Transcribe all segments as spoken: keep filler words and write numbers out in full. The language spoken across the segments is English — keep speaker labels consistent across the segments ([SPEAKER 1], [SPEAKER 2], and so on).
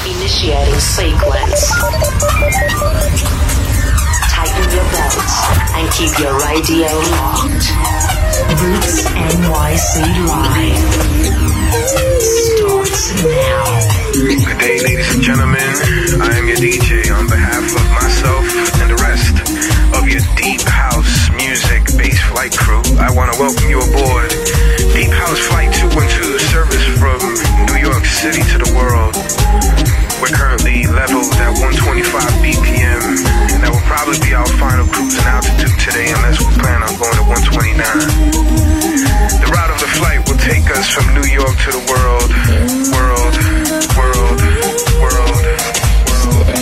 [SPEAKER 1] Initiating sequence. Tighten your belts and keep your radio locked. Roots N Y C Live starts now.
[SPEAKER 2] Good day, ladies and gentlemen. I am your D J on behalf of myself and the rest of your Deep House Music Bass Flight crew. I want to welcome you aboard Deep House Flight two one two, service from New York City to the world. We're currently leveled at one twenty-five B P M, and that will probably be our final cruising altitude today unless we plan on going to one twenty-nine. The route of the flight will take us from New York to the world, world, world, world, world.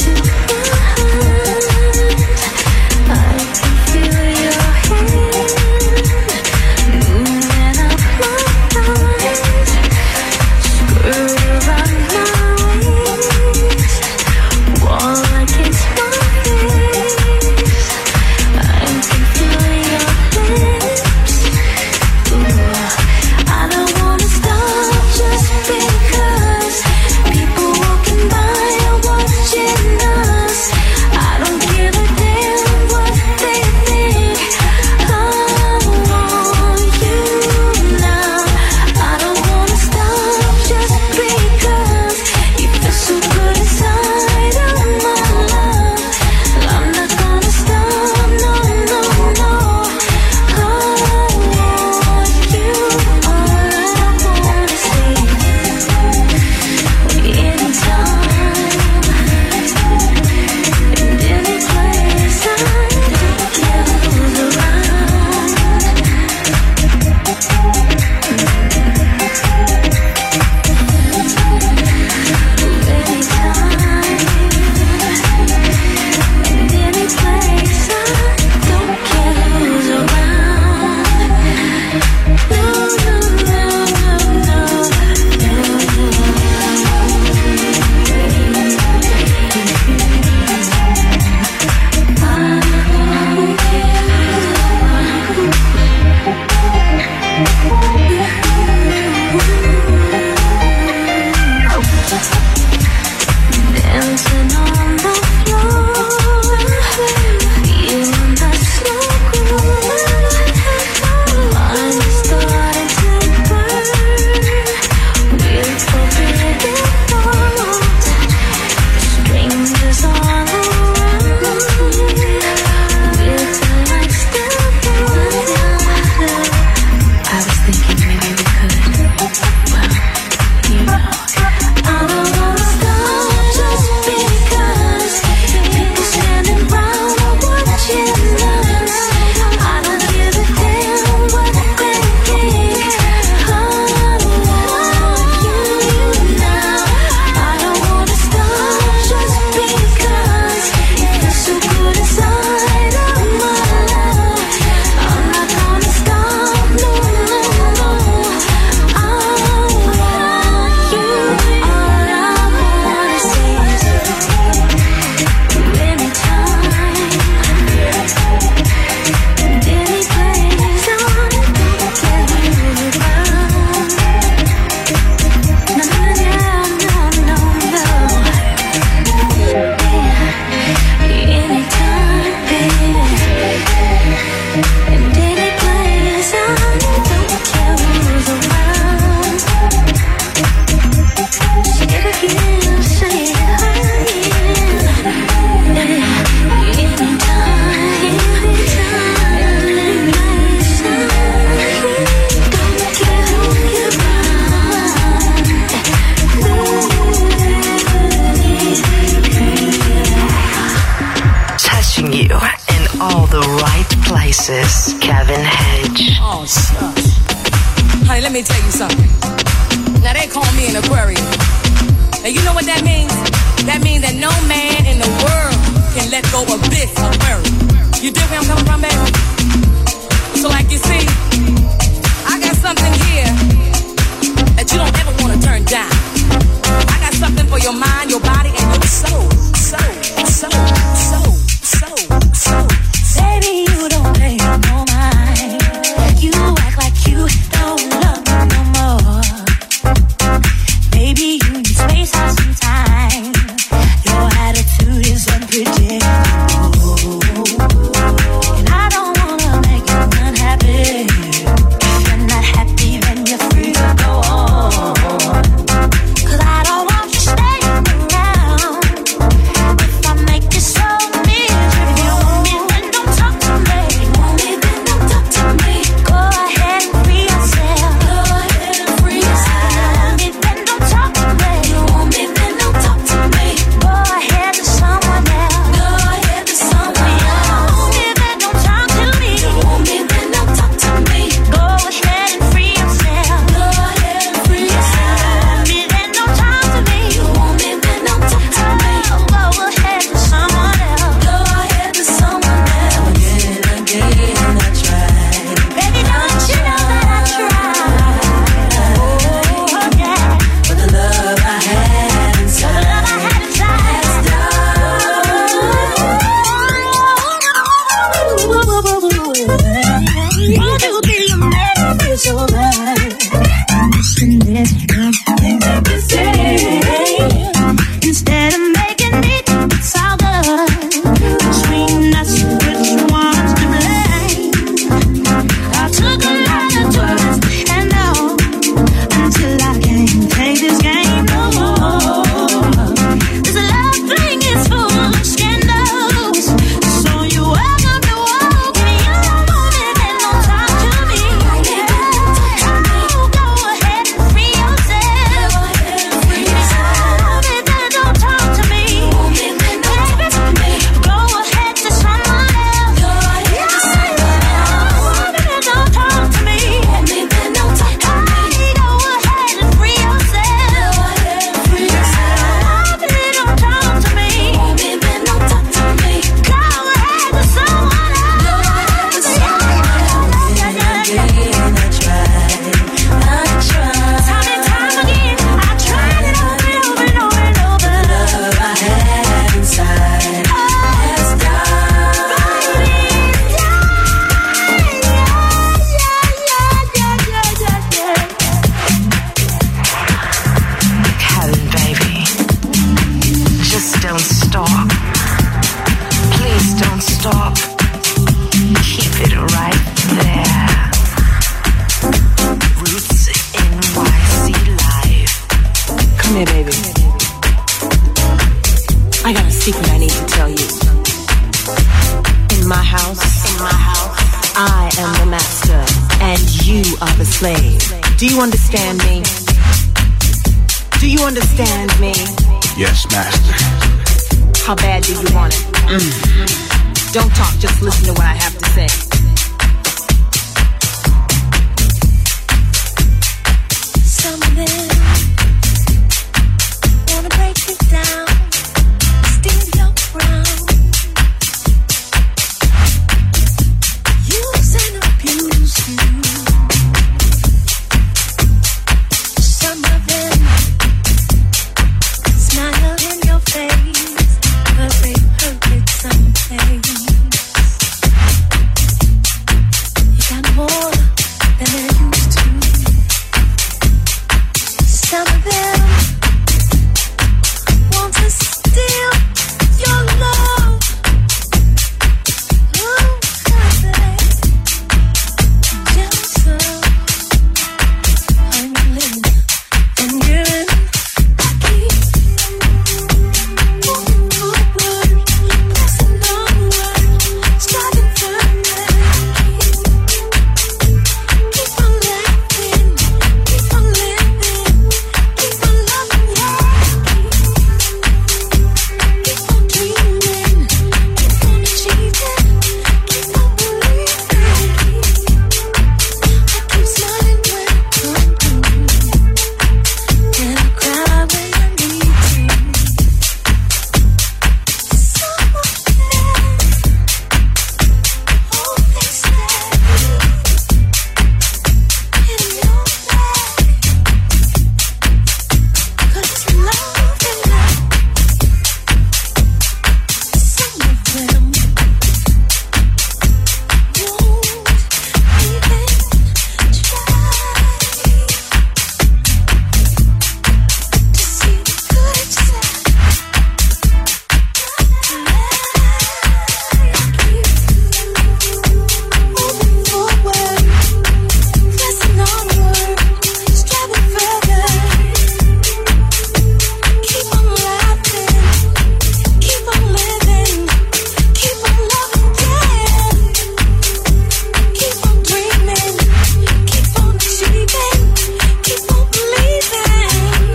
[SPEAKER 1] Kevin Hedge.
[SPEAKER 3] Oh, shucks. Honey, let me tell you something. Now, they call me an Aquarius. Now, you know what that means? That means that no man in the world can let go of this Aquarius. You dig where I'm coming from, baby? So, like you see, I got something here that you don't ever want to turn down. I got something for your mind, your body, and your soul. Soul, soul, soul, soul, soul.
[SPEAKER 4] Baby, you don't pay no mind. You act like you don't love me no more. Baby, you need space out some time.
[SPEAKER 5] secret I need to tell you. In my house, in my house, I am the master and you are the slave. Do you understand me? Do you understand me?
[SPEAKER 2] Yes, master.
[SPEAKER 5] How bad do you want it? Mm. Don't talk, just listen to what I have to say.
[SPEAKER 4] Some of them wanna break it down, steal your crown, use and abuse you. Some of them smile in your face, but they hurt with some things. You got more than they used to. Some of them want to steal your love. Oh, God, they jealous of I'm living and giving. I keep moving forward, pressing onward, striving further. Keep on laughing, keep on living. Keep on loving, yeah. Keep on dreaming, keep on achieving, keep on believing. I keep smiling when I'm through, and I cry when I need to. Some of them, oh, they stay in your bag. 'Cause it's love and love. Some of them won't even try to see the good side. Moving forward, pressing onward, striving further. Keep on laughing, keep on living, keep on loving, yeah. Keep on dreaming, keep on achieving, keep on believing.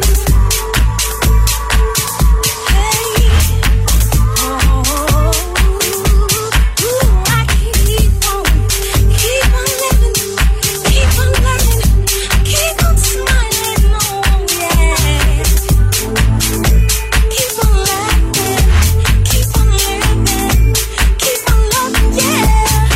[SPEAKER 4] Hey, oh, ooh, I keep on, keep on living, keep on learning, keep on smiling, oh yeah. Keep on laughing, keep on living, keep on loving, yeah.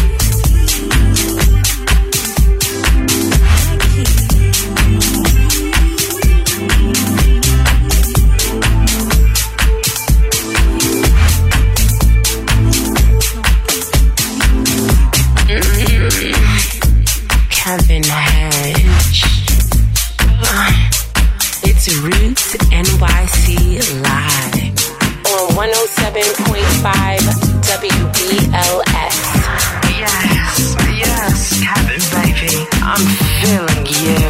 [SPEAKER 6] Kevin Hedge. It's Roots N Y C Live on one oh seven point five W B L S.
[SPEAKER 1] Yes, yes, Kevin, baby. I'm feeling you.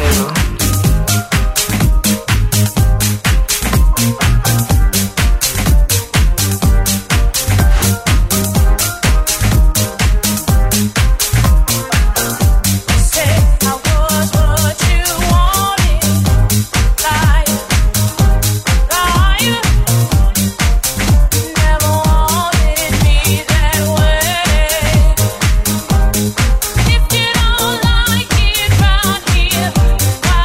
[SPEAKER 4] Say I was what you wanted, liar, liar. Never wanted me that way. If you don't like it round here, why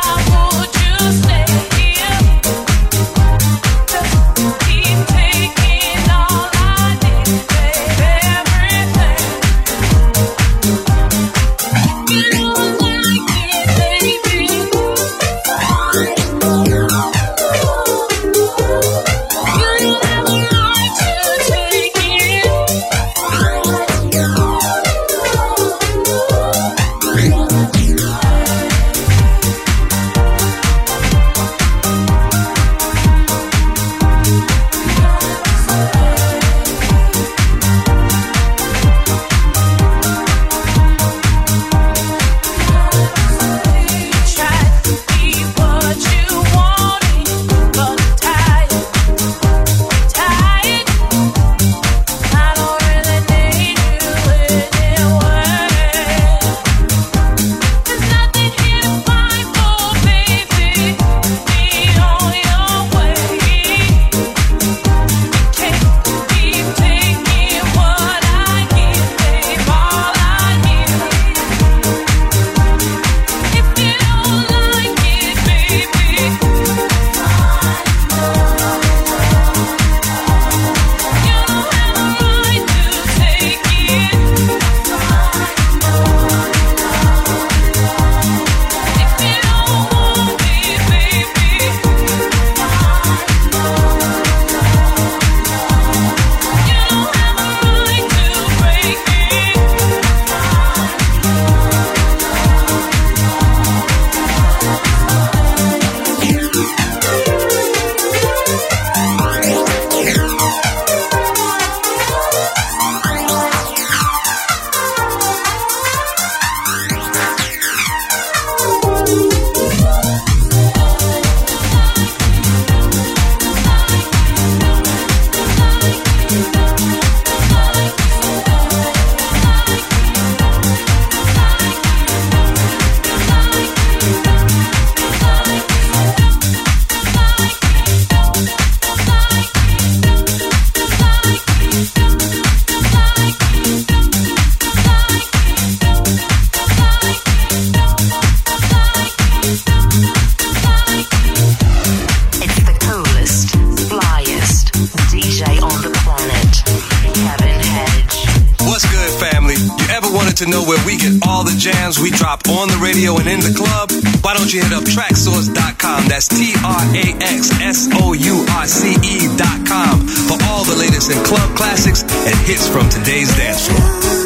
[SPEAKER 7] to know where we get all the jams we drop on the radio and in the club? Why don't you hit up traxsource dot com? That's T R A X S O U R C E dot com for all the latest in club classics and hits from today's dance floor.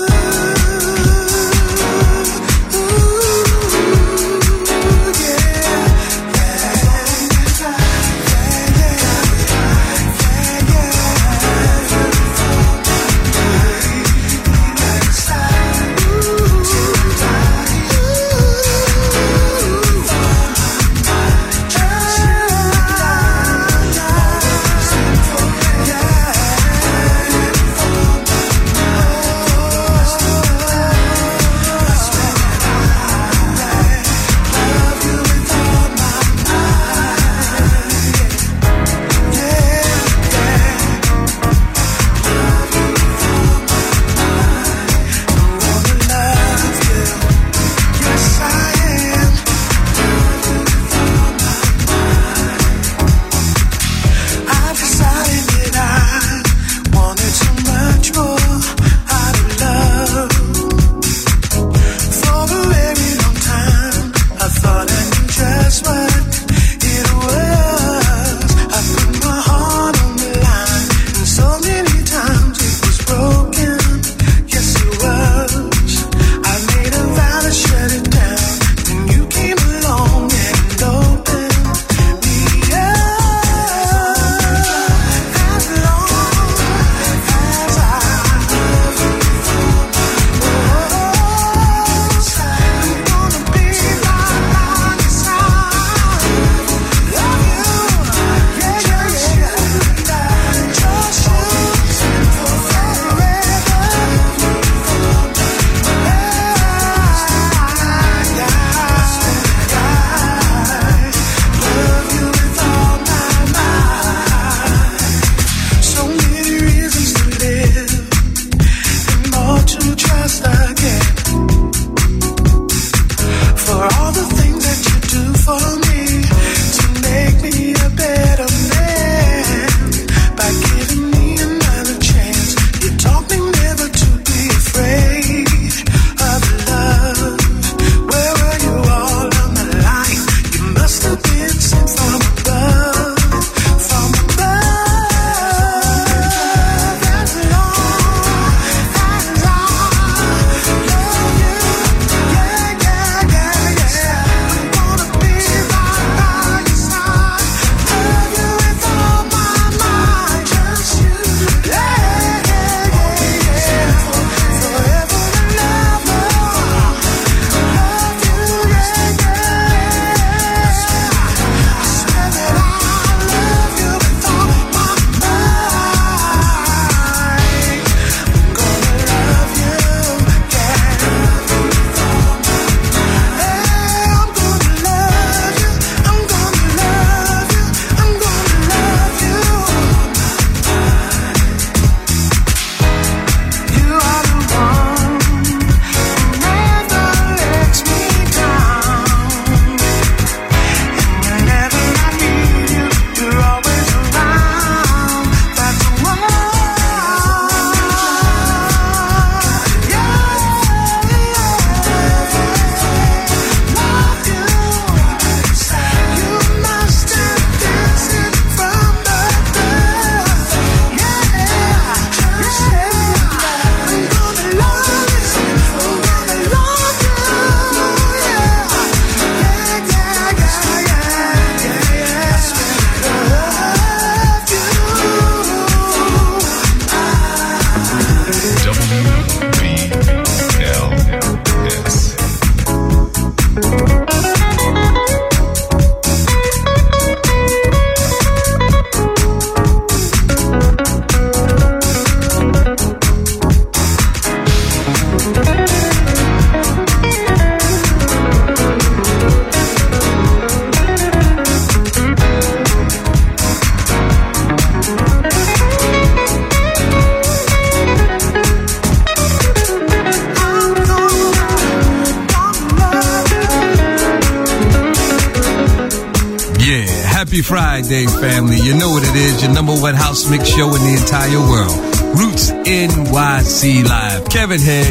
[SPEAKER 7] Happy Friday, family. You know what it is, your number one house mix show in the entire world. Roots N Y C Live. Kevin Hedge,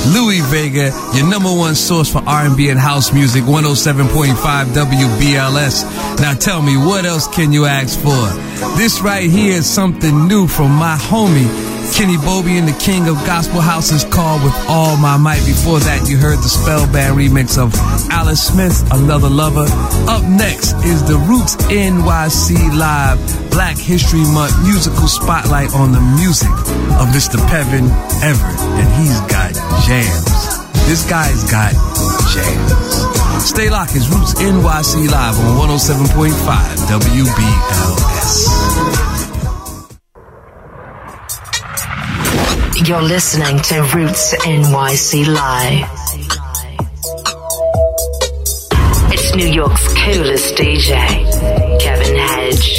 [SPEAKER 7] Louis Vega, your number one source for R and B and house music, one oh seven point five W B L S. Now tell me, what else can you ask for? This right here is something new from my homie, Kenny Bobian, the king of gospel houses, called With All My Might. Before that, you heard the Spellband remix of Alice Smith, Another Lover. Up next is the Roots N Y C Live Black History Month musical spotlight on the music of Mister Pevin Everett, and he's got jams. This guy's got jams. Stay locked, it's Roots N Y C Live on one oh seven point five W B L S.
[SPEAKER 1] You're listening to Roots N Y C Live. It's New York's coolest D J, Kevin Hedge.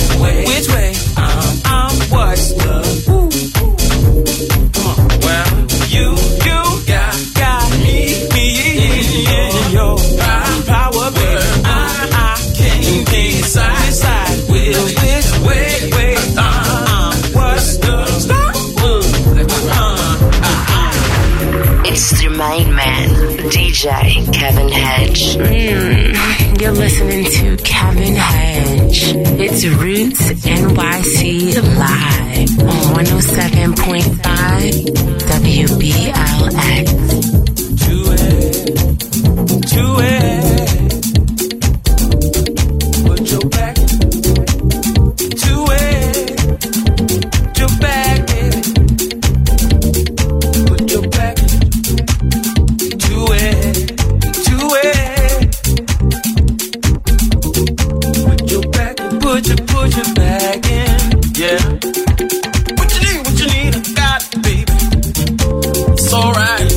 [SPEAKER 8] Which way? I'm, I'm what's the? Ooh, ooh. Come on. Well.
[SPEAKER 6] Kevin Hedge. It's Roots N Y C Live on one oh seven point five W B L X.
[SPEAKER 8] To it, to it. Put your back to it. Put your back, baby. Put your back to it, to it. Put your back, put your, put your back in, yeah. What you need, what you need, I got it, baby. It's alright.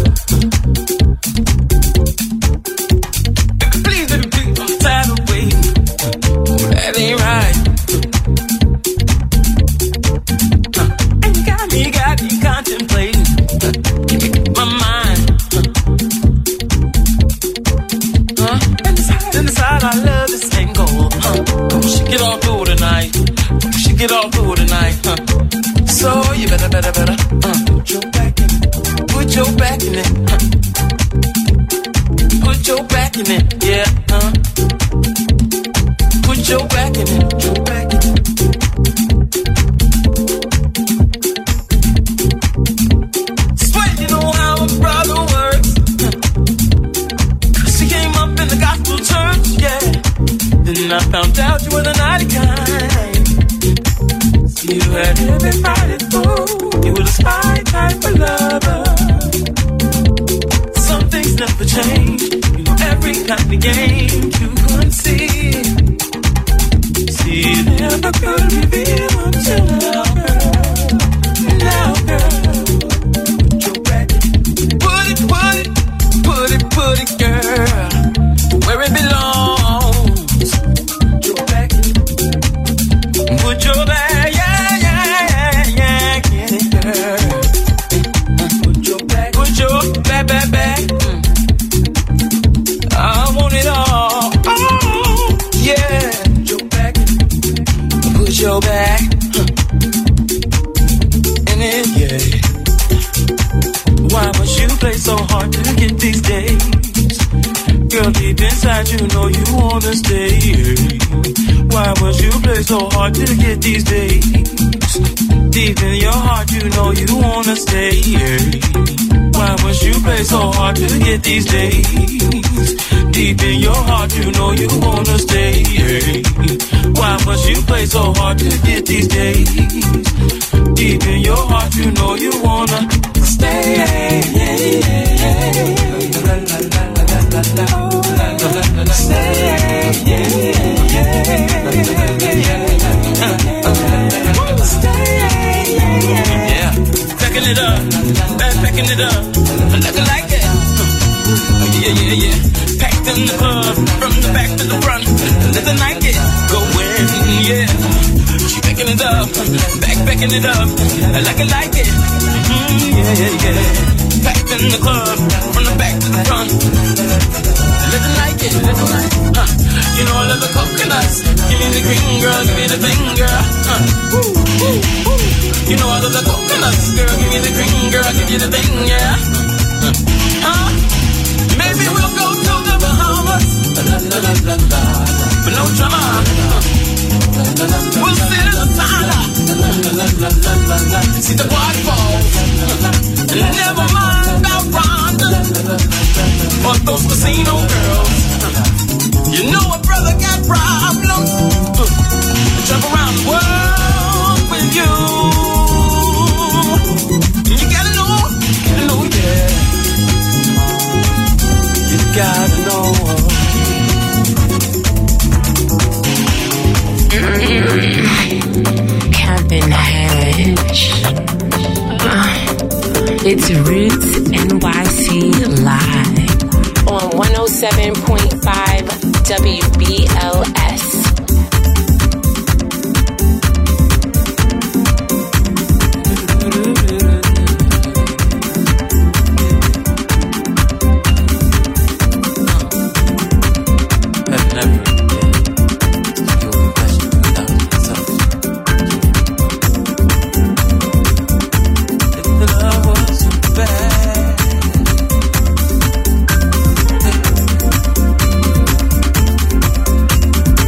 [SPEAKER 8] Please, baby, please, I'm tired of waiting. That ain't right. Uh, and you got me, got me contemplating. Uh, my mind. Uh, and inside, and inside, I love this tango. Uh, come shake it all through tonight. Shake it all through tonight. Uh, so you better, better, better. Uh, put your back in it. Put your back in it. Uh, put your back in it. Yeah. Uh, put your back in it. Put your back in it. Sweat, you know how a brother works. She came up in the gospel church, yeah. Then I found out you were the naughty kind. See, you had everybody fooled. You were the spy type of lover. Some things never change. You know every kind of game you couldn't see. See, you never could reveal until now, girl. Now, girl. Put your back. Put it, put it, put it, put it, girl. Where it belongs. Put your back. Put your back, yeah, yeah, yeah, yeah, get it, girl. Put your back, put your back, back, back. Mm. I want it all. Oh, yeah. Put your back, put your back. In it, yeah. Why must you play so hard to get these days? Girl, deep inside you know you wanna stay. Why must you play so hard to get these days? Deep in your heart you know you wanna stay. Why must you play so hard to get these days? Deep in your heart you know you wanna stay. Why must you play so hard to get these days? Deep in your heart you know you wanna stay. Yeah, packing it up, packing it up, looking like it. Yeah, yeah, yeah. Packed in the club, from the back to the front, looking like it. Going, yeah. She packing it up, back packing it up, like it, like it. Mm-hmm, yeah, yeah, yeah. Packed in the club, from the back to the front. Living like it, living like it. Uh, you know I love the coconuts. Give me the green, girl, give me the thing, girl. Uh, woo, woo, woo. You know I love the coconuts, girl. Give me the green, girl, give you the thing, yeah. Uh, uh, maybe we'll go to the Bahamas, la, la, la, la, la. But no drama. Uh, we'll sit in the sauna, see the waterfalls, and never mind about Rhonda or those casino girls. You know a brother got problems. Jump around the world with you. You gotta know, gotta know, yeah. You gotta know.
[SPEAKER 6] Kevin Hedge. Uh, it's Roots N Y C Live on one oh seven point five W B L S.
[SPEAKER 8] Bad.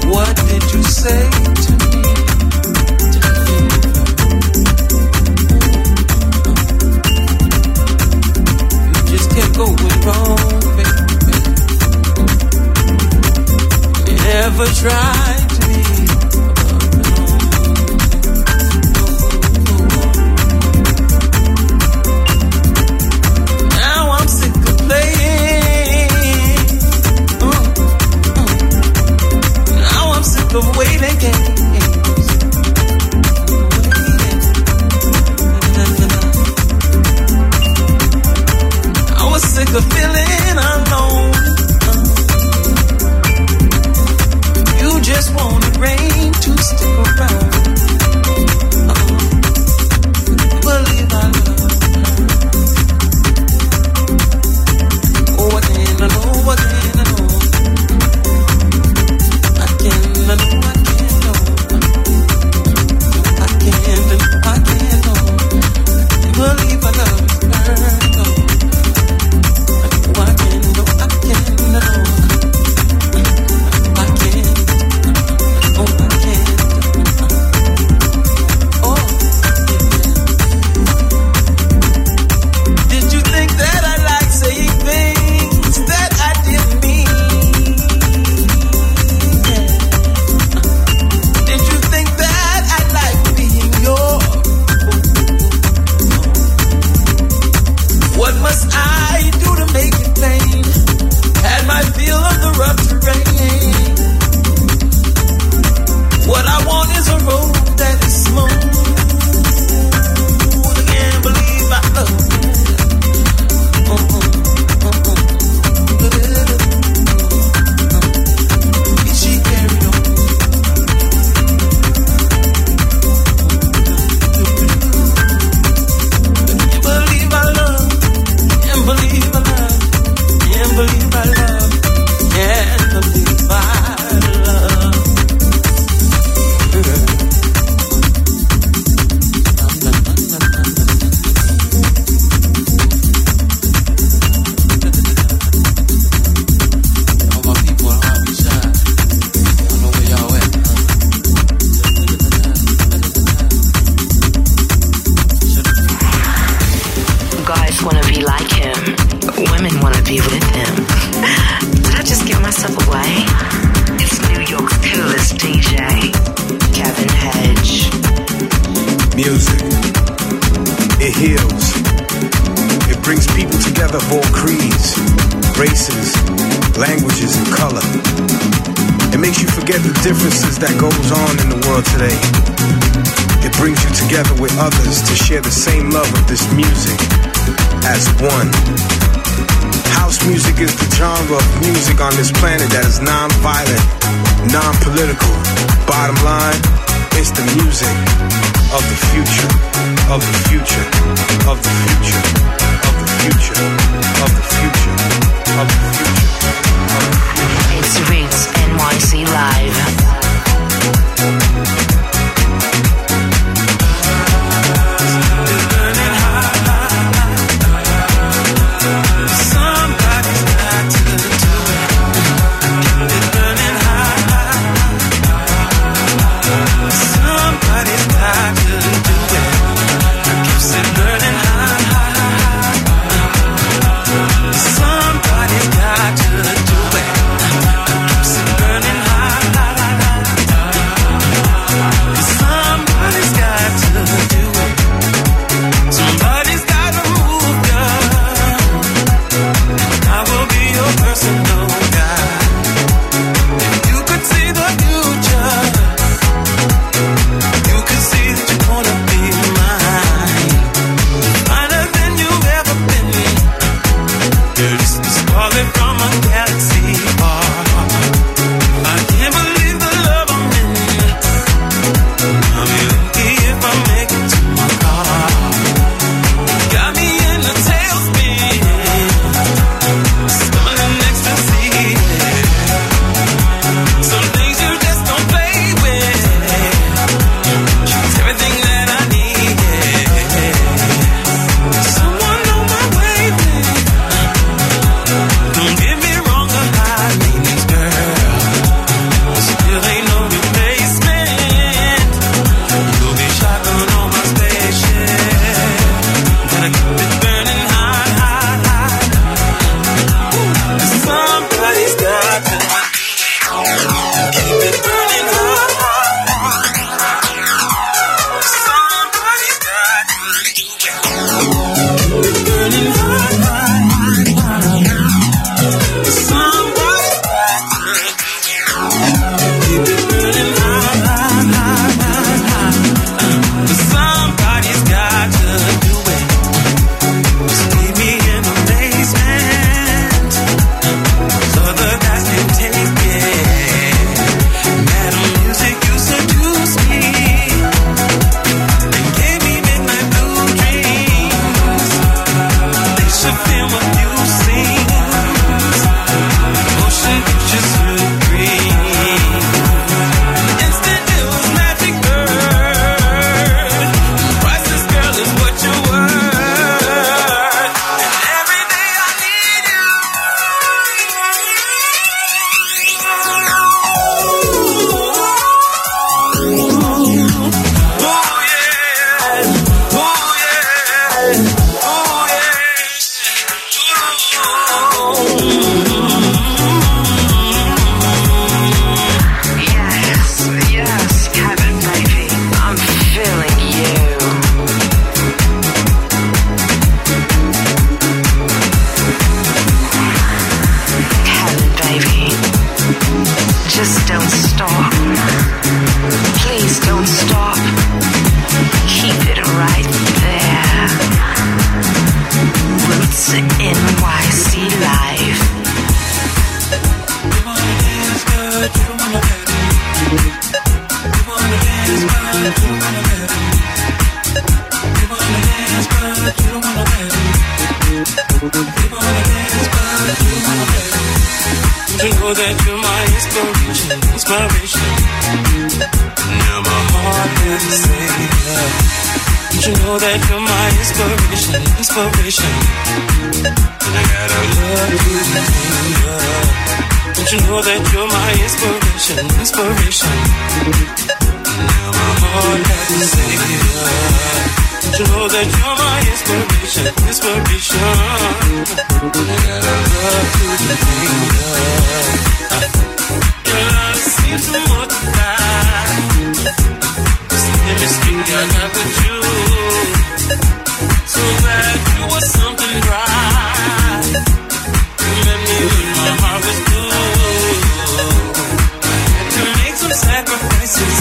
[SPEAKER 1] women want to be with him. Did I just give myself away? It's New York's coolest D J, Kevin Hedge.
[SPEAKER 2] Music, it heals. It brings people together of all creeds, races, languages, and color. It makes you forget the differences that goes on in the world today. It brings you together with others to share the same love of this music as one. House music is the genre of music on this planet that is non-violent, non-political. Bottom line, it's the music of the future, of the future, of the future, of the future, of the future, of the future, of the future.
[SPEAKER 1] It's Roots N Y C Live.
[SPEAKER 8] you know that you're my inspiration, inspiration. And I love to the finger. Your love seems to multiply. This chemistry I got with you. So glad you were something right. You met me when my heart was blue. I had to make some sacrifices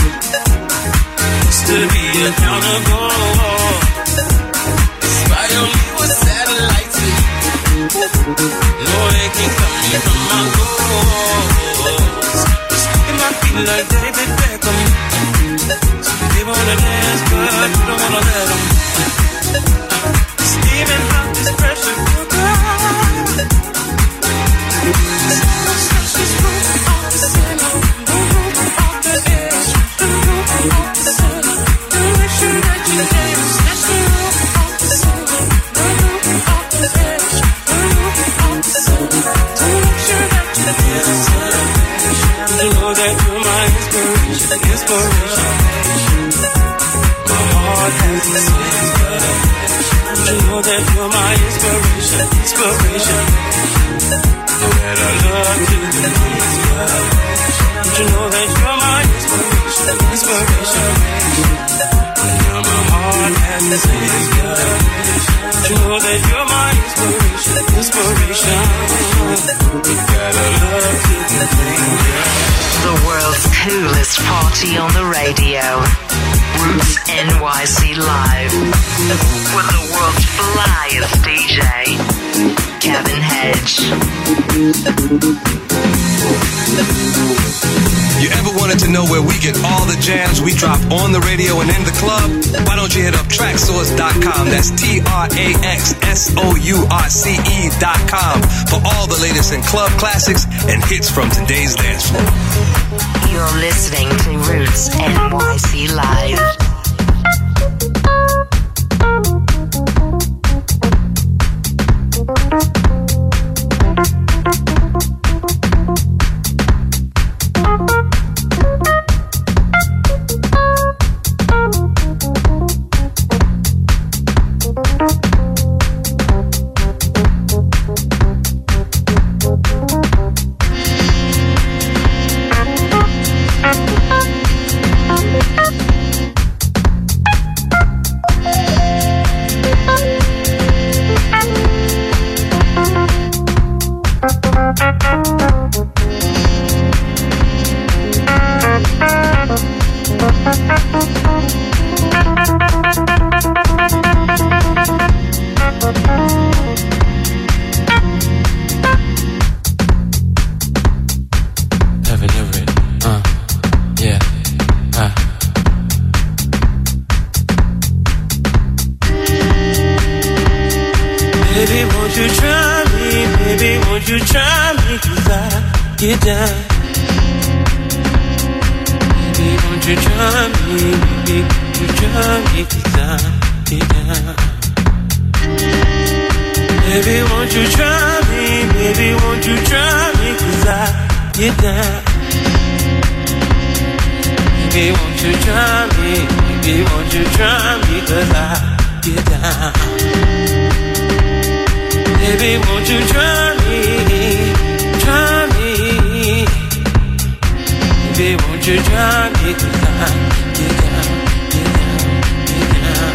[SPEAKER 8] just to be accountable. Spy on me with satellites. No, they can't cut me from my goals. Sticking my feet like David Beckham. So they wanna dance, but you don't wanna let them. Steaming out this pressure cooker. You know that you're my inspiration, inspiration. My heart has its wings, but you know that you're my inspiration, inspiration. Know that I love you to the things, but you know that you're my inspiration, inspiration. Now my heart has its wings, but you know that you're my inspiration, inspiration. You gotta love you to the things, yeah.
[SPEAKER 1] The world's coolest party on the radio. Roots N Y C Live. With the world's flyest D J, Kevin Hedge.
[SPEAKER 7] You ever wanted to know where we get all the jams we drop on the radio and in the club? Why don't you hit up track source dot com? That's T R A X S O U R C E dot com for all the latest in club classics and hits from today's dance floor.
[SPEAKER 1] You're listening to Roots N Y C Live.
[SPEAKER 8] Get down, baby, won't you try me, baby, won't you try me, cause I get down. Baby, won't you try me, baby, won't you try me, cause I get down. Baby, won't you try me, baby, won't you try me, cause I get down. Baby, won't you try me, try me. Baby, won't you try me, cause I get down, get down,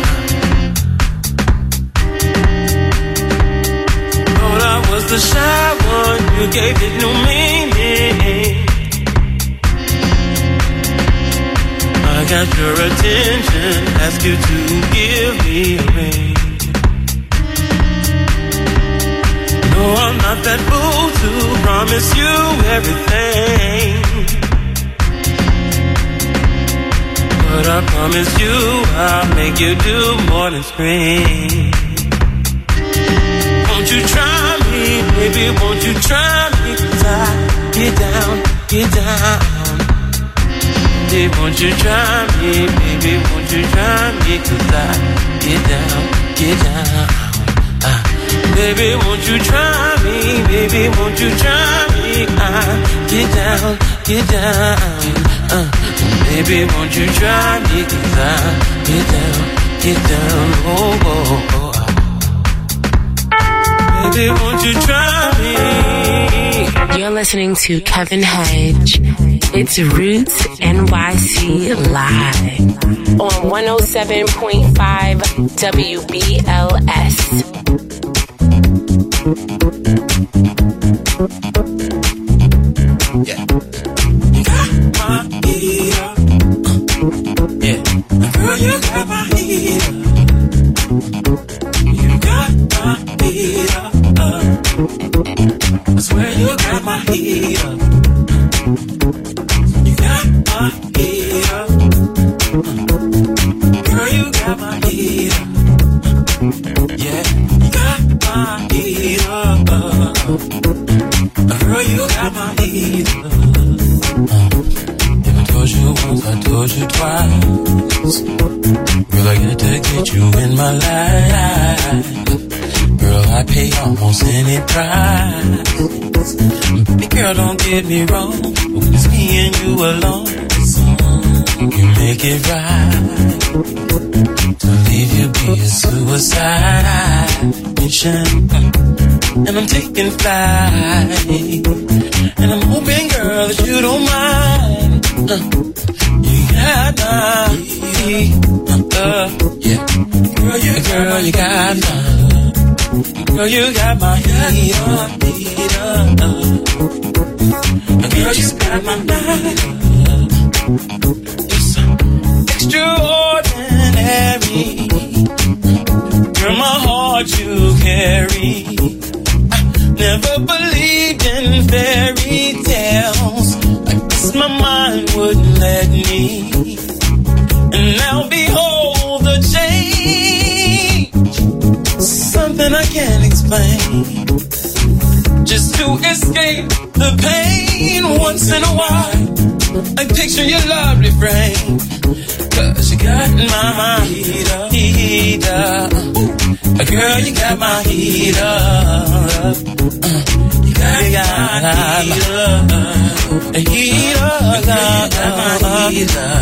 [SPEAKER 8] get down. Thought I was the shy one, you gave it no meaning. I got your attention, ask you to give me a ring. No, I'm not that fool to promise you everything. But I promise you I'll make you do more than scream. Won't you try me, baby, won't you try me, cause I get down, get down. Baby, won't you try me, baby, won't you try me, cause I get down, get down. uh, Baby, won't you try me, baby, won't you try me, I get down, get down. uh, Baby, won't you try me, cause I get down, get down. Oh, oh, oh. Baby, won't you try me?
[SPEAKER 6] You're listening to Kevin Hedge. It's Roots N Y C Live on one oh seven point five W B L S.
[SPEAKER 8] Yeah. You got my heater. Yeah. Girl, you got my heater. You got my heater. I swear you got my heater. You got my heater. Girl, you got my heater. Yeah. You got my heater. Girl, you got my heater. If I told you once, I told you twice. Girl, I got to get you in my life. Girl, I pay almost any price. Baby girl, don't get me wrong. It's me and you alone. You make it right. To leave you be a suicide mission. And I'm taking flight. And I'm hoping, girl, that you don't mind. Uh, you got my uh, yeah. Girl, you, girl, you got my girl, you got my heater, heater. Girl, you got my mind. You're so extraordinary. Girl, my heart you carry. Never believed in fairy tales. I guess my mind wouldn't let me. And now behold the change. Something I can't explain. Just to escape the pain once in a while. I picture your lovely frame. Cause you got my, my heater, heater. Uh, girl, you got my heater. Uh, you got, you got my heater. Uh, heater, girl, you got my heater.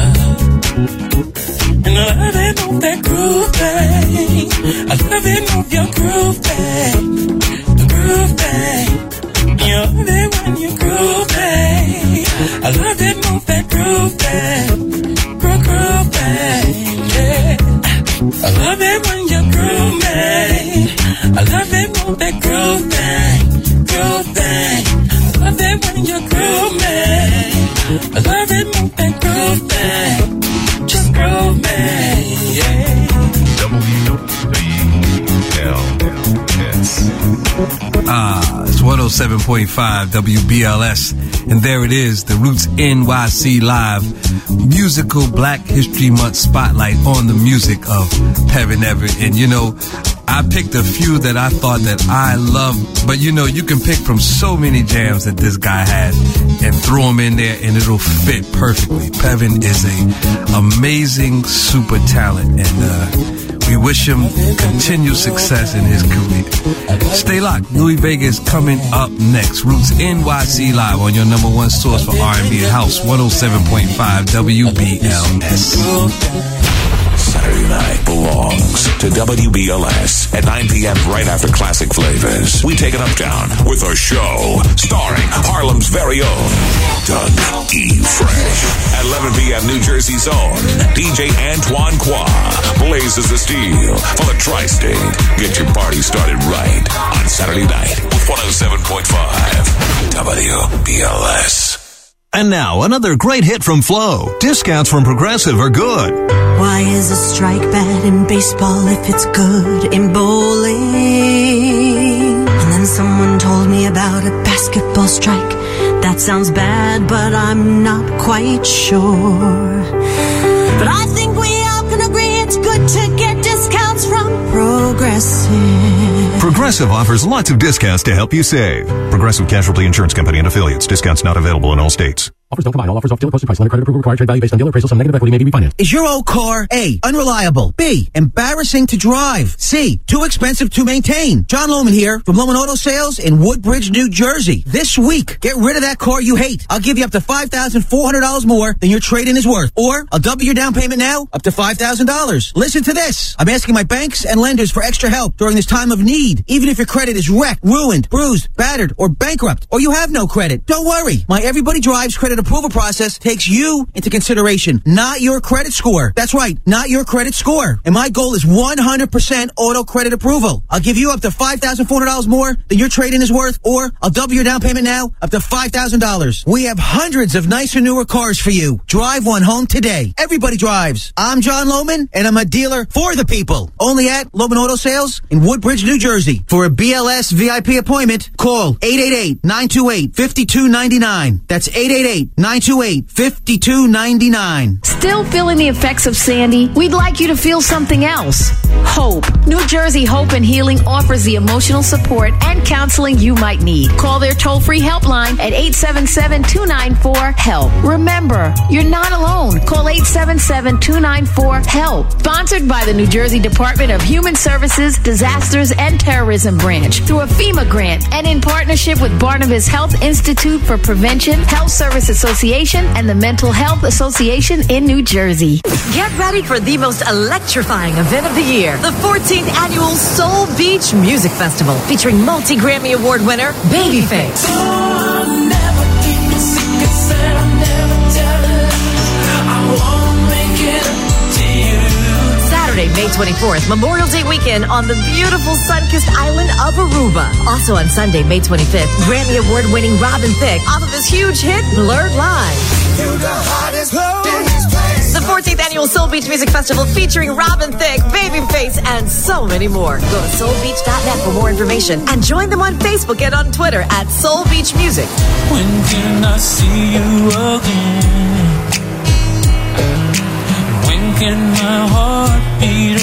[SPEAKER 8] And I love it, move that groove thing. I love it, move your groove thing. The groove thing. You love it when you groove thing. I love it, move that groove thing. Groove, groove thing, yeah. I love it when you groove me. I love it, move that groove thing. Groove thing. I love it when you groove me. I love it, move that groove thing. Just groove me, yeah.
[SPEAKER 7] W B L S. Ah, it's one oh seven point five W B L S. And there it is, the Roots N Y C Live musical Black History Month spotlight on the music of Pevin Everett. And you know, I picked a few that I thought that I loved, but you know, you can pick from so many jams that this guy had and throw them in there and it'll fit perfectly. Pevin is a amazing super talent, and uh, we wish him continued success in his career. Stay locked. Louis Vega is coming up next. Roots N Y C Live on your number one source for R and B and House, one oh seven point five W B L S.
[SPEAKER 9] Saturday night belongs to W B L S at nine p.m. right after Classic Flavors. We take it uptown with a show starring Harlem's very own Doug E. Fresh. At eleven p.m. New Jersey's own D J Antoine Qua blazes the steel for the tri-state. Get your party started right on Saturday night with one oh seven point five W B L S.
[SPEAKER 10] And now, another great hit from Flo. Discounts from Progressive are good.
[SPEAKER 11] Why is a strike bad in baseball if it's good in bowling? And then someone told me about a basketball strike. That sounds bad, but I'm not quite sure. But I think we all can agree it's good to get discounts from Progressive.
[SPEAKER 10] Progressive offers lots of discounts to help you save. Progressive Casualty Insurance Company and affiliates. Discounts not available in all states.
[SPEAKER 12] Offers don't combine. All offers off dealer posted price. Limit credit approval required. Trade value based on dealer appraisal. Some negative equity may be refinanced.
[SPEAKER 13] Is your old car A, unreliable, B, embarrassing to drive, C, too expensive to maintain? John Lohman here from Lohman Auto Sales in Woodbridge, New Jersey. This week, get rid of that car you hate. I'll give you up to five thousand four hundred dollars more than your trade-in is worth. Or I'll double your down payment now up to five thousand dollars. Listen to this. I'm asking my banks and lenders for extra help during this time of need. Even if your credit is wrecked, ruined, bruised, battered, or bankrupt, or you have no credit, don't worry. My Everybody Drives credit approval process takes you into consideration, not your credit score. That's right, not your credit score. And my goal is one hundred percent auto credit approval. I'll give you up to five thousand four hundred dollars more than your trade-in is worth, or I'll double your down payment now up to five thousand dollars. We have hundreds of nicer, newer cars for you. Drive one home today. Everybody Drives. I'm John Lohman, and I'm a dealer for the people. Only at Lohman Auto Sales in Woodbridge, New Jersey. For a B L S V I P appointment, call eight eight eight, nine two eight, five two nine nine. That's eight eight eight, nine two eight, five two nine nine.
[SPEAKER 14] Still feeling the effects of Sandy? We'd like you to feel something else. Hope. New Jersey Hope and Healing offers the emotional support and counseling you might need. Call their toll-free helpline at eight seven seven, two nine four, HELP. Remember, you're not alone. Call eight seven seven, two nine four, HELP. Sponsored by the New Jersey Department of Human Services, Disasters, and Terrorism Branch through a FEMA grant and in partnership with Barnabas Health Institute for Prevention, Health Service Association, and the Mental Health Association in New Jersey.
[SPEAKER 15] Get ready for the most electrifying event of the year, the fourteenth Annual Soul Beach Music Festival, featuring multi-Grammy Award winner Babyface.
[SPEAKER 8] Oh, never keep me secrets and I'll never tell it. I won't make it up to you.
[SPEAKER 15] Saturday, May twenty-fourth, Memorial Day weekend on the beautiful sun-kissed island of Aruba. Also on Sunday, May twenty-fifth, Grammy Award-winning Robin Thicke off of his huge hit, Blurred Lines.
[SPEAKER 8] You're the hottest in this place.
[SPEAKER 15] The fourteenth Annual Soul Beach Music Festival featuring Robin Thicke, Babyface, and so many more. Go to soul beach dot net for more information and join them on Facebook and on Twitter at Soul Beach Music.
[SPEAKER 8] When can I see you again? When can my heart beat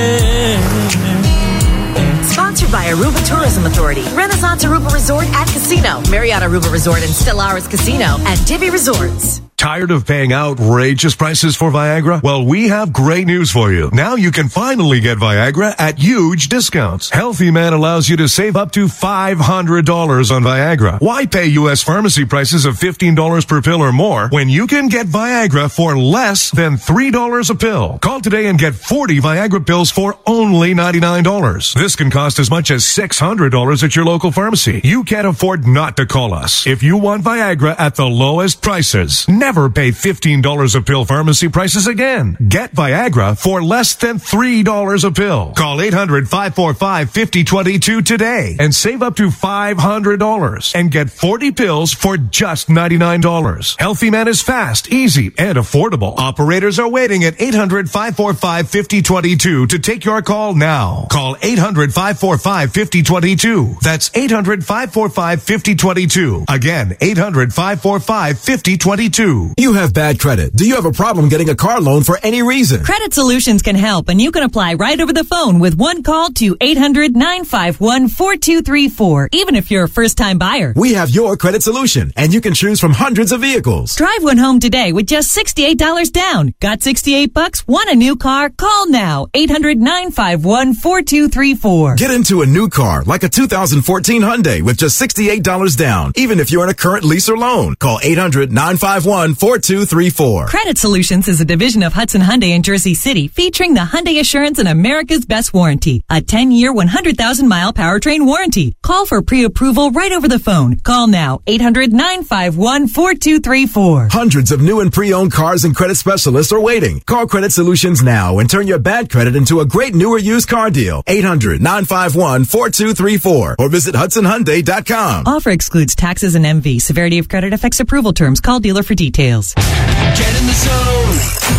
[SPEAKER 8] again?
[SPEAKER 15] Sponsored by Aruba Tourism Authority, Renaissance Aruba Resort and Casino, Marriott Aruba Resort and Stellaris Casino, and Divi Resorts.
[SPEAKER 16] Tired of paying outrageous prices for Viagra? Well, we have great news for you. Now you can finally get Viagra at huge discounts. Healthy Man allows you to save up to five hundred dollars on Viagra. Why pay U S pharmacy prices of fifteen dollars per pill or more when you can get Viagra for less than three dollars a pill? Call today and get forty Viagra pills for only ninety-nine dollars. This can cost as much as six hundred dollars at your local pharmacy. You can't afford not to call us. If you want Viagra at the lowest prices, never Never pay fifteen dollars a pill pharmacy prices again. Get Viagra for less than three dollars a pill. Call eight hundred, five four five, five zero two two today and save up to five hundred dollars and get forty pills for just ninety-nine dollars. Healthy Man is fast, easy, and affordable. Operators are waiting at eight hundred, five four five, five zero two two to take your call now. Call eight hundred, five four five, five zero two two. That's eight hundred, five four five, five zero two two. Again, eight hundred, five four five, five zero two two.
[SPEAKER 17] You have bad credit. Do you have a problem getting a car loan for any reason?
[SPEAKER 18] Credit Solutions can help, and you can apply right over the phone with one call to eight hundred, nine five one, four two three four, even if you're a first-time buyer.
[SPEAKER 17] We have your credit solution, and you can choose from hundreds of vehicles.
[SPEAKER 18] Drive one home today with just sixty-eight dollars down. Got sixty-eight bucks? Want a new car? Call now. eight hundred, nine five one, four two three four.
[SPEAKER 17] Get into a new car, like a two thousand fourteen Hyundai with just sixty-eight dollars down, even if you're in a current lease or loan. Call eight hundred, nine five one, four two three four.
[SPEAKER 18] Credit Solutions is a division of Hudson Hyundai in Jersey City, featuring the Hyundai Assurance and America's Best Warranty, a ten-year, one hundred thousand mile powertrain warranty. Call for pre-approval right over the phone. Call now, eight hundred, nine five one, four two three four.
[SPEAKER 17] Hundreds of new and pre-owned cars and credit specialists are waiting. Call Credit Solutions now and turn your bad credit into a great new or used car deal. eight hundred, nine five one, four two three four or visit hudson hyundai dot com.
[SPEAKER 18] Offer excludes taxes and M V. Severity of credit affects approval terms. Call dealer for details.
[SPEAKER 8] Get in the zone.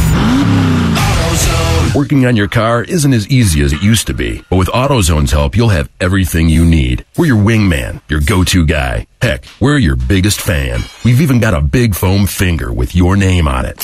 [SPEAKER 8] AutoZone.
[SPEAKER 19] Working on your car isn't as easy as it used to be, but with AutoZone's help, you'll have everything you need. We're your wingman, your go-to guy. Heck, we're your biggest fan. We've even got a big foam finger with your name on it.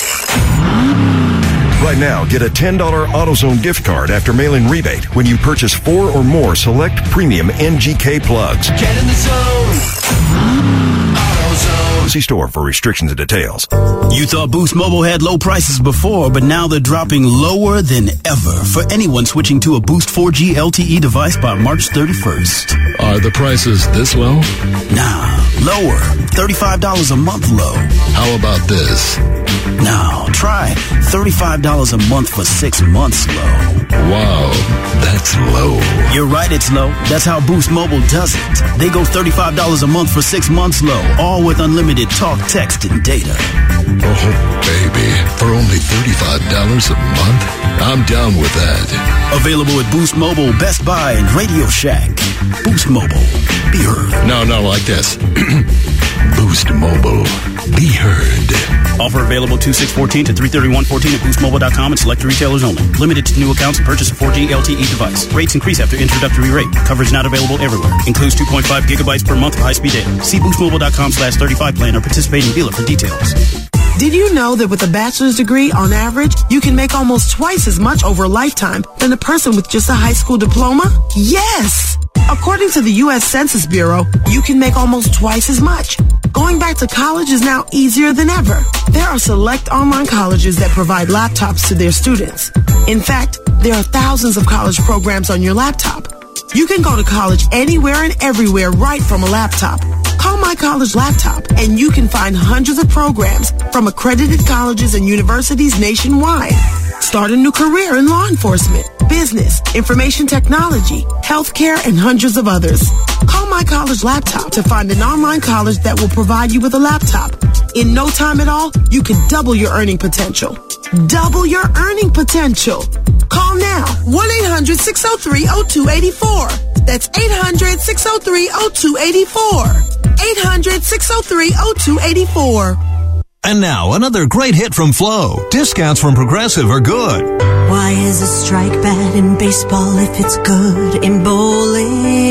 [SPEAKER 20] Right now, get a ten dollars AutoZone gift card after mail-in rebate when you purchase four or more select premium N G K plugs.
[SPEAKER 8] Get in the zone. AutoZone.
[SPEAKER 20] See store for restrictions and details.
[SPEAKER 21] You thought Boost Mobile had low prices before, but now they're dropping lower than ever for anyone switching to a Boost four G L T E device by March thirty-first.
[SPEAKER 22] Are the prices this low?
[SPEAKER 21] Nah, lower. thirty-five dollars a month low.
[SPEAKER 22] How about this?
[SPEAKER 21] Now, try thirty-five dollars a month for six months low.
[SPEAKER 22] Wow, that's low.
[SPEAKER 21] You're right, it's low. That's how Boost Mobile does it. They go thirty-five dollars a month for six months low, all with unlimited talk, text, and data.
[SPEAKER 22] Oh, baby, for only thirty-five dollars a month? I'm down with that.
[SPEAKER 21] Available at Boost Mobile, Best Buy, and Radio Shack. Boost Mobile. Be heard.
[SPEAKER 22] No, no, like this. Boost Mobile. Be heard.
[SPEAKER 21] Offer available two six fourteen to three thirty-one fourteen at boost mobile dot com and select retailers only. Limited to new accounts and purchase a four G L T E device. Rates increase after introductory rate. Coverage not available everywhere. Includes two point five gigabytes per month of high-speed data. See boost mobile dot com slash thirty-five plan or participating dealer for details.
[SPEAKER 23] Did you know that with a bachelor's degree, on average, you can make almost twice as much over a lifetime than a person with just a high school diploma? Yes! According to the U S Census Bureau, you can make almost twice as much. Going back to college is now easier than ever. There are select online colleges that provide laptops to their students. In fact, there are thousands of college programs on your laptop. You can go to college anywhere and everywhere right from a laptop. Call My College Laptop and you can find hundreds of programs from accredited colleges and universities nationwide. Start a new career in law enforcement, business, information technology, healthcare, and hundreds of others. Call My College Laptop to find an online college that will provide you with a laptop. In no time at all, you can double your earning potential. Double your earning potential. Call now, one eight hundred six oh three oh two eight four. That's eight hundred six oh three oh two eight four. eight hundred six oh three oh two eight four.
[SPEAKER 10] And now, another great hit from Flo. Discounts from Progressive are good.
[SPEAKER 11] Why is a strike bad in baseball if it's good in bowling?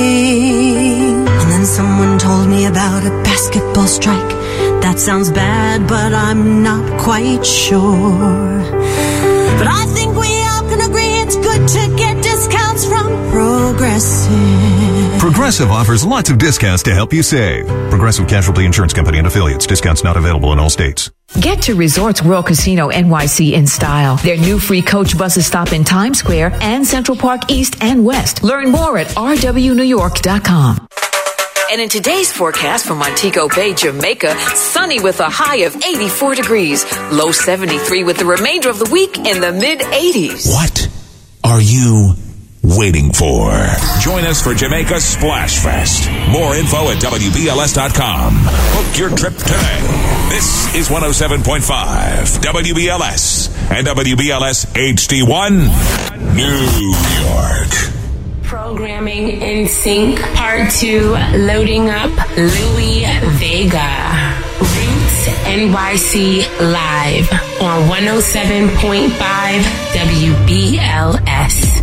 [SPEAKER 11] And then someone told me about a basketball strike. That sounds bad, but I'm not quite sure. But I think we all can agree it's good to get discounts from Progressive.
[SPEAKER 10] Progressive offers lots of discounts to help you save. Progressive Casualty Insurance Company and affiliates. Discounts not available in all states.
[SPEAKER 24] Get to Resorts World Casino N Y C in style. Their new free coach buses stop in Times Square and Central Park East and West. Learn more at r w new york dot com.
[SPEAKER 25] And in today's forecast from Montego Bay, Jamaica, sunny with a high of eighty-four degrees, low seventy-three with the remainder of the week in the mid eighties.
[SPEAKER 9] What are you waiting for? Join us for Jamaica Splash Fest. More info at w b l s dot com. Book your trip today. This is one oh seven point five W B L S and W B L S H D one, New York.
[SPEAKER 6] Programming in sync, part two, loading up Louis Vega. Roots N Y C live on one oh seven point five W B L S.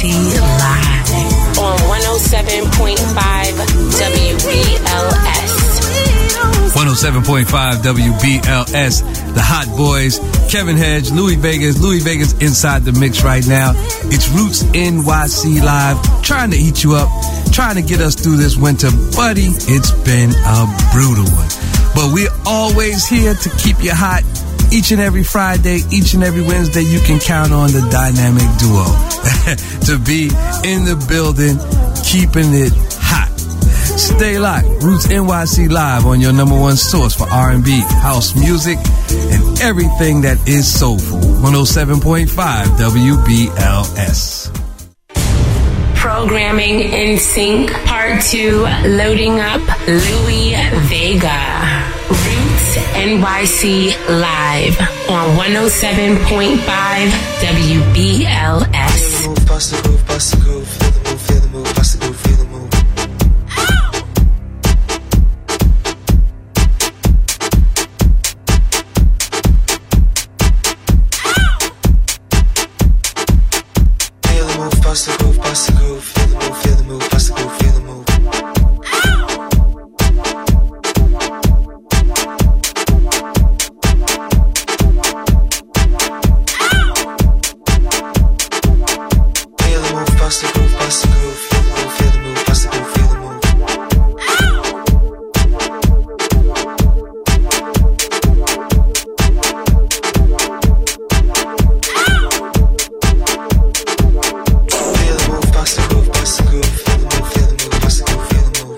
[SPEAKER 6] C live on one oh seven point five W B L S.
[SPEAKER 7] one oh seven point five W B L S, the Hot Boys, Kevin Hedge, Louis Vegas. Louis Vegas inside the mix right now. It's Roots N Y C Live, trying to eat you up, trying to get us through this winter. Buddy, it's been a brutal one. But we're always here to keep you hot. Each and every Friday, each and every Wednesday, you can count on the dynamic duo to be in the building, keeping it hot. Stay locked. Roots N Y C Live on your number one source for R and B, house music, and everything that is soulful. one oh seven point five W B L S.
[SPEAKER 6] Programming in sync, part two, loading up Louis Vega. Roots N Y C Live on one oh seven point five W B L S.
[SPEAKER 1] Bust the groove, bust the groove, feel the move, feel the move, bust the groove, feel the move. Feel the move, bust the groove, bust the groove, feel the move, feel the move, bust the groove, feel the move. Bust the groove, bust the groove, feel the move, feel the move, bust the groove, feel the move. Feel the move, bust the groove, bust the groove, feel the move, feel the move, bust the groove, feel the move.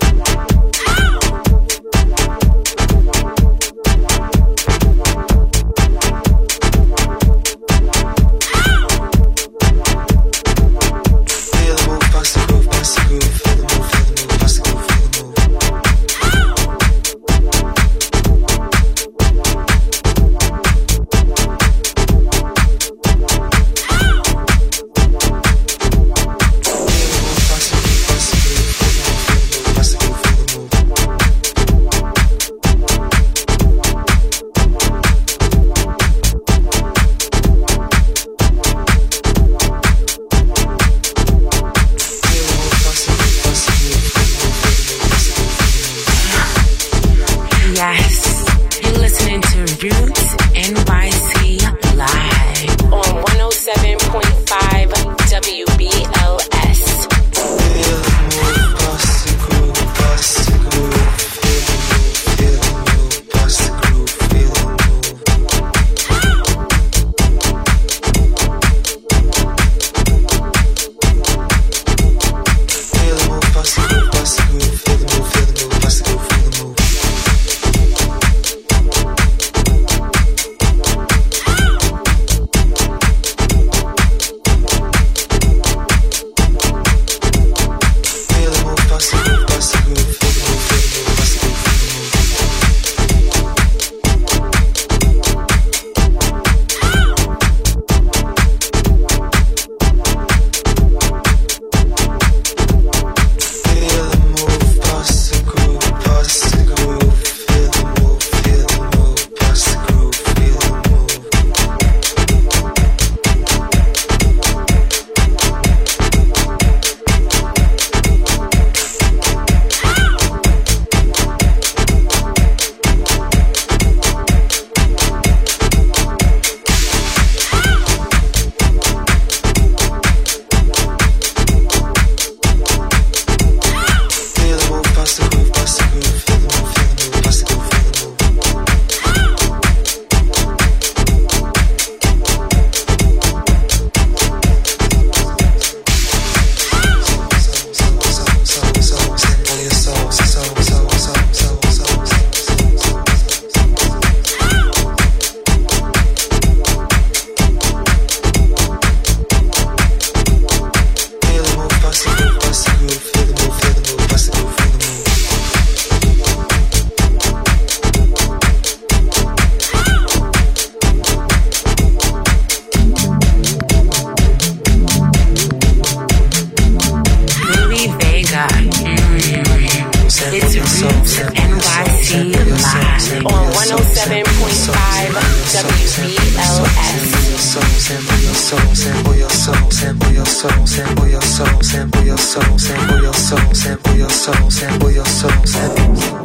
[SPEAKER 6] seven point five W B L S.
[SPEAKER 1] soul, sample your soul, sample your soul, sample your soul, sample your soul, sample your soul, sample your soul, sample your soul, sample your soul.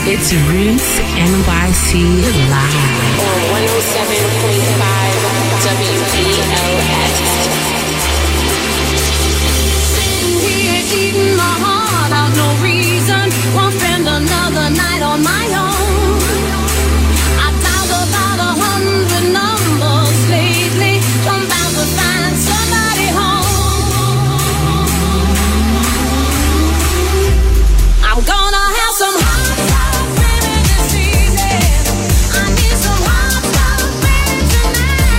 [SPEAKER 6] It's Roots N Y C Live on one oh seven point five W B L S.
[SPEAKER 2] Sitting here eating my heart out, no reason. Won't spend another night on my own. I dialed about a hundred numbers lately. I'm bound to find somebody home. I'm gonna have some hot stuff, baby, this evening. I need some hot stuff, baby, tonight.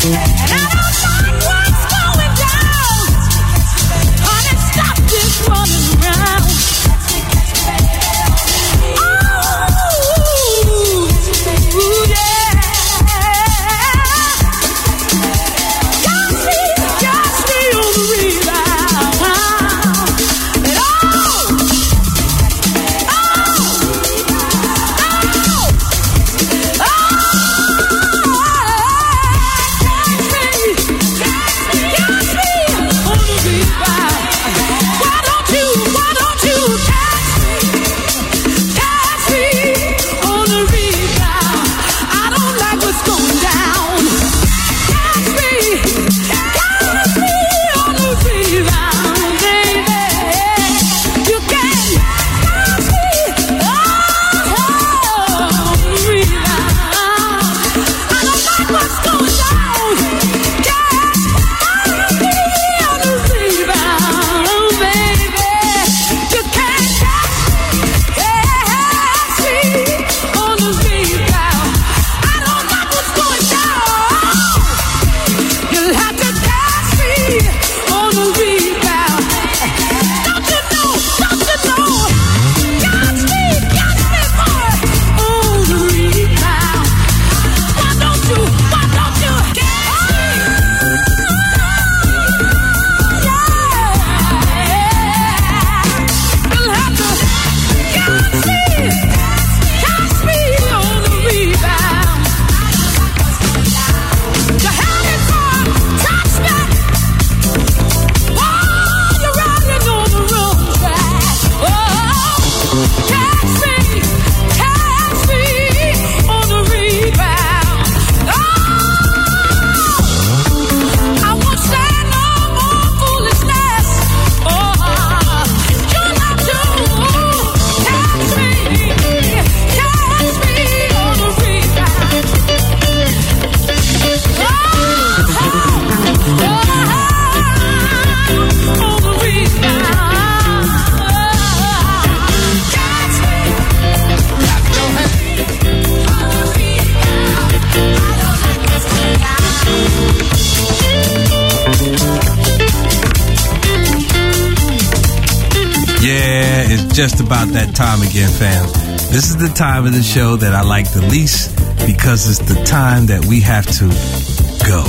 [SPEAKER 3] Just about that time again, fam. This is the time of the show that I like the least because it's the time that we have to go.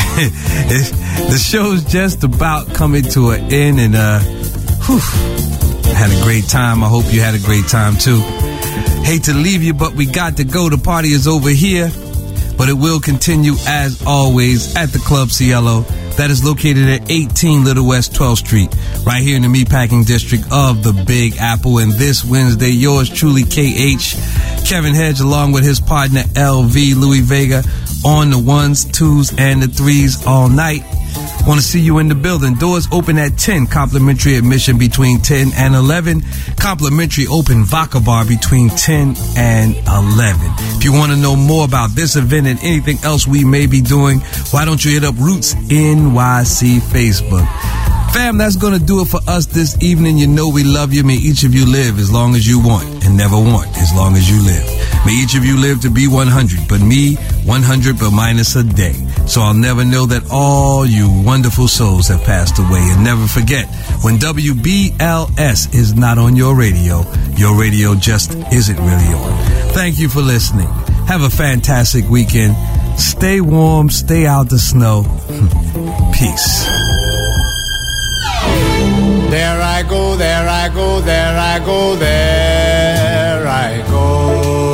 [SPEAKER 3] The show's just about coming to an end, and uh, whew, I had a great time. I hope you had a great time too. Hate to leave you, but we got to go. The party is over here, but it will continue as always at the Club Cielo. That is located at eighteen Little West twelfth Street, right here in the Meatpacking District of the Big Apple. And this Wednesday, yours truly, K H, Kevin Hedge, along with his partner, L V, Louis Vega, on the ones, twos, and the threes all night. Want to see you in the building. Doors open at ten. Complimentary admission between ten and eleven. Complimentary open vodka bar between ten and eleven. If you want to know more about this event and anything else we may be doing, why don't you hit up Roots N Y C Facebook. Fam, that's going to do it for us this evening. You know we love you. May each of you live as long as you want and never want as long as you live. May each of you live to be one hundred, but me, one hundred but minus a day. So I'll never know that all you wonderful souls have passed away. And never forget, when W B L S is not on your radio, your radio just isn't really on. Thank you for listening. Have a fantastic weekend. Stay warm, stay out the snow. Peace.
[SPEAKER 4] There I go, there I go, there I go, there I go.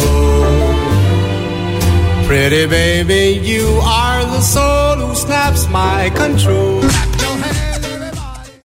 [SPEAKER 4] Pretty baby, you are the soul who snaps my control.